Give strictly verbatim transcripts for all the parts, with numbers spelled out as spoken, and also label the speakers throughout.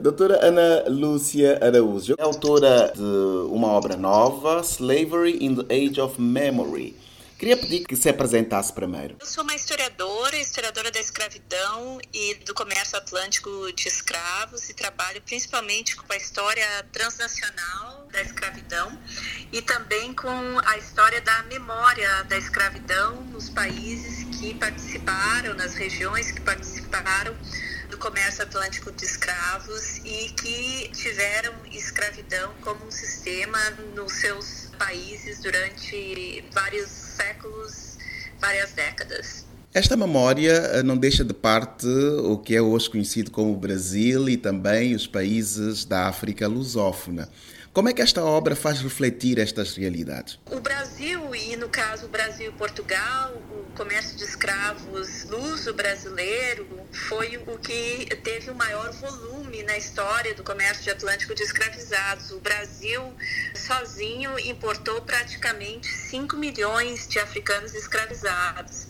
Speaker 1: Doutora Ana Lúcia Araújo é autora de uma obra nova, Slavery in the Age of Memory. Queria pedir que se apresentasse primeiro.
Speaker 2: Eu sou uma historiadora, historiadora da escravidão e do comércio atlântico de escravos e trabalho principalmente com a história transnacional da escravidão e também com a história da memória da escravidão nos países que participaram, nas regiões que participaram do comércio atlântico de escravos e que tiveram escravidão como um sistema nos seus países durante vários séculos, várias décadas.
Speaker 1: Esta memória não deixa de parte o que é hoje conhecido como o Brasil e também os países da África lusófona. Como é que esta obra faz refletir estas realidades?
Speaker 2: O Brasil, e no caso o Brasil e Portugal, o comércio de escravos luso-brasileiro foi o que teve o maior volume na história do comércio de Atlântico de escravizados. O Brasil sozinho importou praticamente cinco milhões de africanos escravizados.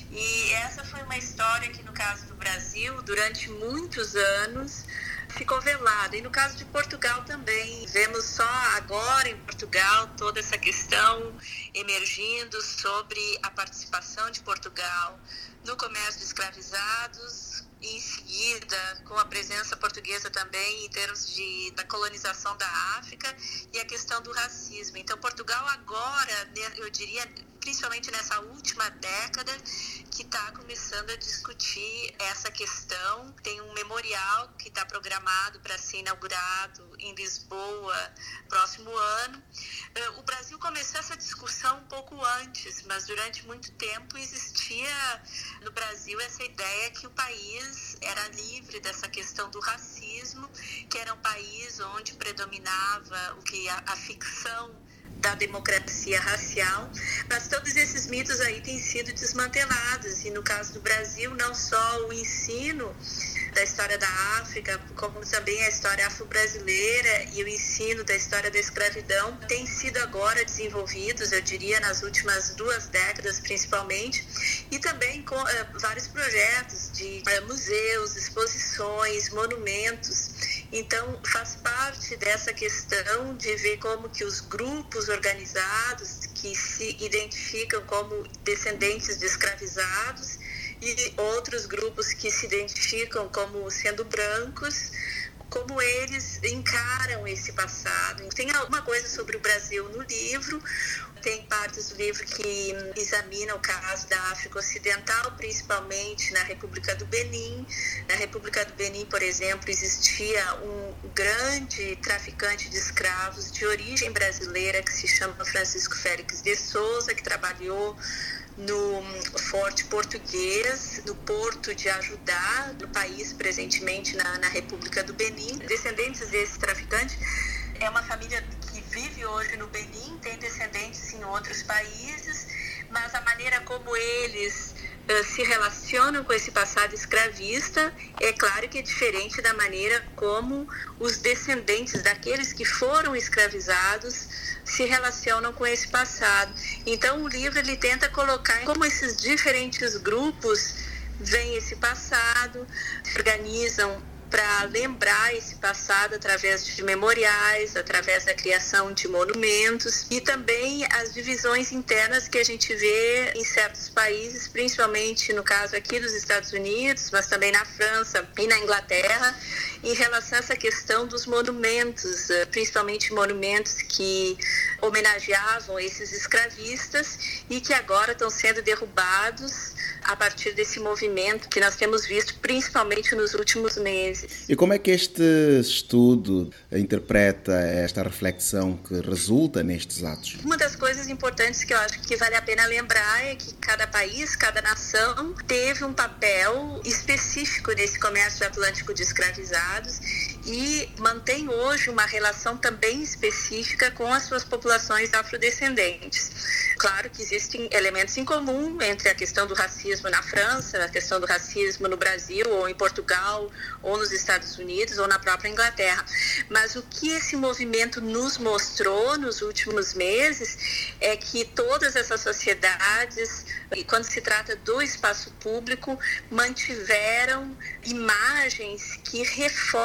Speaker 2: E essa foi uma história que, no caso do Brasil, durante muitos anos, ficou velada. E no caso de Portugal também, vemos só agora em Portugal toda essa questão emergindo sobre a participação de Portugal no comércio de escravizados e em seguida com a presença portuguesa também em termos de, da colonização da África e a questão do racismo. Então Portugal agora, eu diria, principalmente nessa última década, que está começando a discutir essa questão. Tem um memorial que está programado para ser inaugurado em Lisboa próximo ano. O Brasil começou essa discussão um pouco antes, mas durante muito tempo existia no Brasil essa ideia que o país era livre dessa questão do racismo, que era um país onde predominava o que a, a ficção da democracia racial, mas todos esses mitos aí têm sido desmantelados e no caso do Brasil não só o ensino da história da África, como também a história afro-brasileira e o ensino da história da escravidão têm sido agora desenvolvidos, eu diria, nas últimas duas décadas principalmente, e também com uh, vários projetos de uh, museus, exposições, monumentos. Então, faz parte dessa questão de ver como que os grupos organizados que se identificam como descendentes de escravizados e outros grupos que se identificam como sendo brancos, como eles encaram esse passado. Tem alguma coisa sobre o Brasil no livro, tem partes do livro que examinam o caso da África Ocidental, principalmente na República do Benin. Na República do Benin, por exemplo, existia um grande traficante de escravos de origem brasileira que se chama Francisco Félix de Souza, que trabalhou no Forte Português, no Porto de Ajudá, no país presentemente na, na República do Benin. Descendentes desse traficante é uma família que vive hoje no Benin, tem descendentes em outros países, mas a maneira como eles uh, se relacionam com esse passado escravista é claro que é diferente da maneira como os descendentes daqueles que foram escravizados se relacionam com esse passado. Então o livro ele tenta colocar como esses diferentes grupos veem esse passado, se organizam para lembrar esse passado através de memoriais, através da criação de monumentos e também as divisões internas que a gente vê em certos países, principalmente no caso aqui dos Estados Unidos, mas também na França e na Inglaterra, em relação a essa questão dos monumentos, principalmente monumentos que homenageavam esses escravistas e que agora estão sendo derrubados a partir desse movimento que nós temos visto principalmente nos últimos meses.
Speaker 1: E como é que este estudo interpreta esta reflexão que resulta nestes atos?
Speaker 2: Uma das coisas importantes que eu acho que vale a pena lembrar é que cada país, cada nação teve um papel específico nesse comércio atlântico de escravizados e mantém hoje uma relação também específica com as suas populações afrodescendentes. Claro que existem elementos em comum entre a questão do racismo na França, a questão do racismo no Brasil, ou em Portugal, ou nos Estados Unidos, ou na própria Inglaterra. Mas o que esse movimento nos mostrou nos últimos meses é que todas essas sociedades, quando se trata do espaço público, mantiveram imagens que reforçam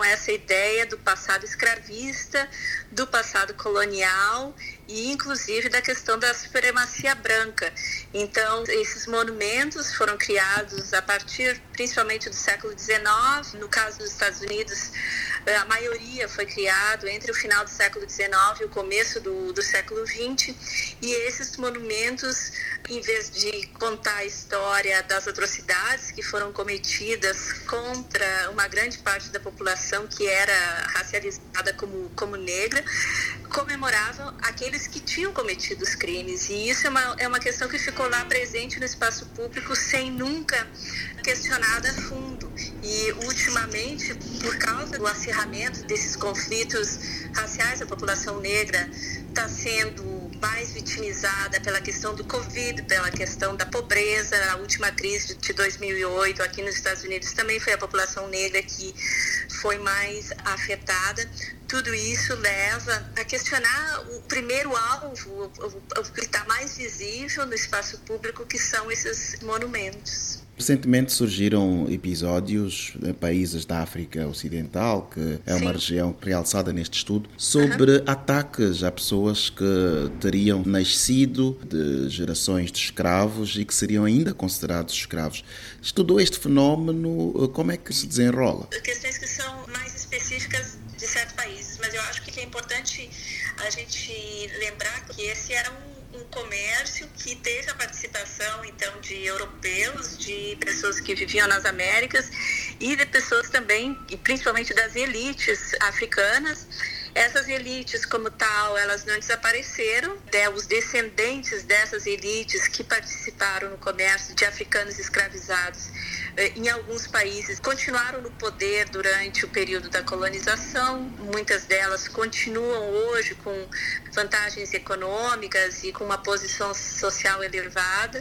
Speaker 2: Então, essa ideia do passado escravista, do passado colonial e, inclusive, da questão da supremacia branca. Então, esses monumentos foram criados a partir, principalmente, do século dezenove. No caso dos Estados Unidos, a maioria foi criado entre o final do século dezenove e o começo do, do século vinte. E esses monumentos, em vez de contar a história das atrocidades que foram cometidas contra uma grande parte da população que era racializada como, como negra, comemoravam aqueles que tinham cometido os crimes. E isso é uma, é uma questão que ficou lá presente no espaço público sem nunca questionada a fundo. E, ultimamente, por causa do acirramento desses conflitos raciais, a população negra está sendo mais vitimizada pela questão do Covid, pela questão da pobreza. A última crise de dois mil e oito aqui nos Estados Unidos também foi a população negra que foi mais afetada. Tudo isso leva a questionar o primeiro alvo, o que está mais visível no espaço público, que são esses monumentos.
Speaker 1: Recentemente surgiram episódios em países da África Ocidental, que é uma Sim. região realçada neste estudo, sobre uhum. ataques a pessoas que teriam nascido de gerações de escravos e que seriam ainda considerados escravos. Estudou este fenómeno, como é que se desenrola?
Speaker 2: Questões que são mais específicas de certos países, mas eu acho que é importante a gente lembrar que esse era um um comércio que teve a participação, então, de europeus, de pessoas que viviam nas Américas e de pessoas também, e principalmente das elites africanas. Essas elites, como tal, elas não desapareceram. Né? Os descendentes dessas elites que participaram no comércio de africanos escravizados em alguns países continuaram no poder durante o período da colonização. Muitas delas continuam hoje com vantagens econômicas e com uma posição social elevada.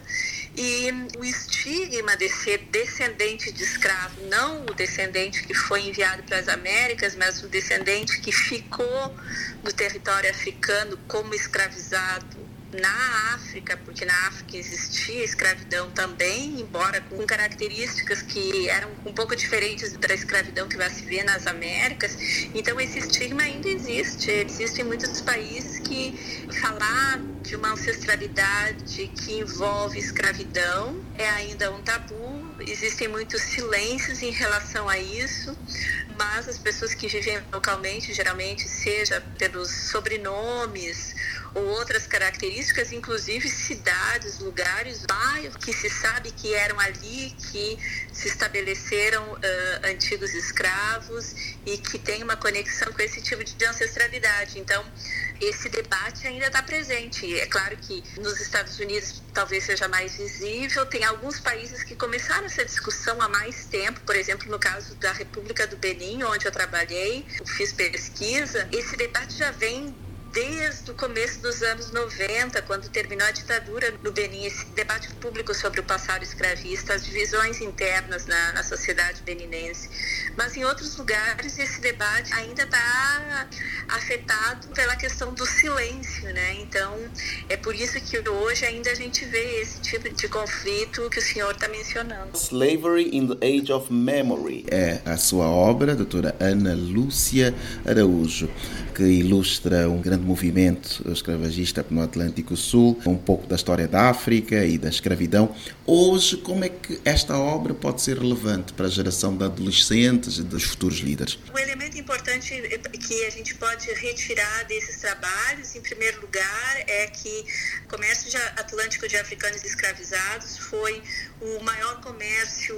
Speaker 2: E o estigma de ser descendente de escravo, não o descendente que foi enviado para as Américas, mas o descendente que ficou no território africano como escravizado na África, porque na África existia escravidão também, embora com características que eram um pouco diferentes da escravidão que vai se ver nas Américas. Então esse estigma ainda existe. Existe em muitos países que falar de uma ancestralidade que envolve escravidão é ainda um tabu. Existem muitos silêncios em relação a isso, mas as pessoas que vivem localmente, geralmente, seja pelos sobrenomes ou outras características, inclusive cidades, lugares, bairros que se sabe que eram ali, que se estabeleceram uh, antigos escravos e que tem uma conexão com esse tipo de ancestralidade. Então, esse debate ainda está presente. É claro que nos Estados Unidos talvez seja mais visível. Tem alguns países que começaram essa discussão há mais tempo. Por exemplo, no caso da República do Benin, onde eu trabalhei, eu fiz pesquisa. Esse debate já vem desde o começo dos anos noventa, quando terminou a ditadura no Benin, esse debate público sobre o passado escravista, as divisões internas na, na sociedade beninense. Mas em outros lugares esse debate ainda está afetado pela questão do silêncio, né? Então é por isso que hoje ainda a gente vê esse tipo de conflito que o senhor está mencionando.
Speaker 1: Slavery in the Age of Memory é a sua obra, doutora Ana Lúcia Araújo, que ilustra um grande movimento escravagista no Atlântico Sul, um pouco da história da África e da escravidão. Hoje, como é que esta obra pode ser relevante para a geração de adolescentes e dos futuros líderes?
Speaker 2: Um elemento importante que a gente pode retirar desses trabalhos, em primeiro lugar, é que o comércio de atlântico de africanos escravizados foi o maior comércio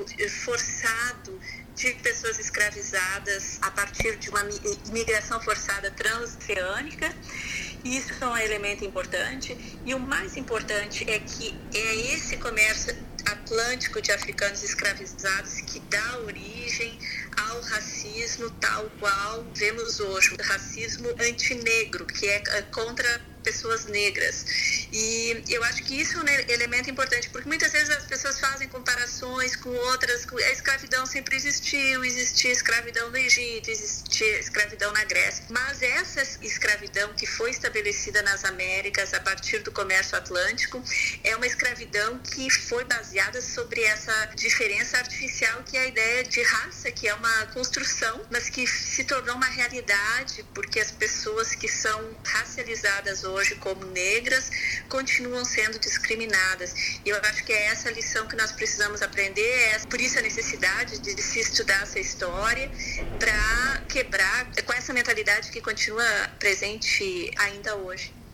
Speaker 2: forçado de pessoas escravizadas a partir de uma migração forçada transoceânica. Isso é um elemento importante. E o mais importante é que é esse comércio atlântico de africanos escravizados que dá origem ao racismo tal qual vemos hoje, o racismo antinegro, que é contra pessoas negras. E eu acho que isso é um elemento importante, porque muitas vezes as pessoas fazem comparações com outras. A escravidão sempre existiu, existia escravidão no Egito, existia escravidão na Grécia, mas essa escravidão que foi estabelecida nas Américas a partir do comércio atlântico é uma escravidão que foi baseada sobre essa diferença artificial, que é a ideia de raça, que é uma construção, mas que se tornou uma realidade, porque as pessoas que são racializadas hoje como negras continuam sendo discriminadas. E eu acho que é essa lição que nós precisamos aprender, é por isso a necessidade de se estudar essa história, para quebrar com essa mentalidade que continua presente ainda hoje.